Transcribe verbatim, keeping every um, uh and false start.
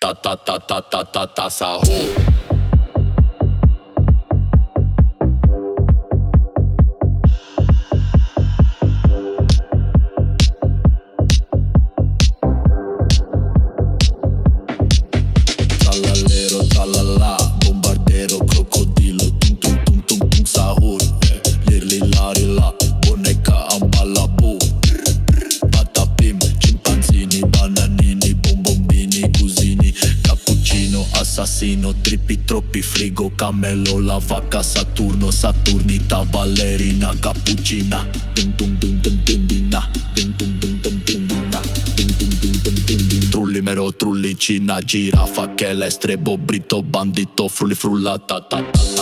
ta ta ta ta ta ta ta sahur. Trippi troppi frigo, cammello, la vacca, Saturno, Saturnita, ballerina, cappuccina. Dum dum dum dum dum dum dum dum dum dum dum dum. Trulli mero, trullicina, giraffa, che l'estrebo, brito, bandito, frulli frullata, ta ta ta.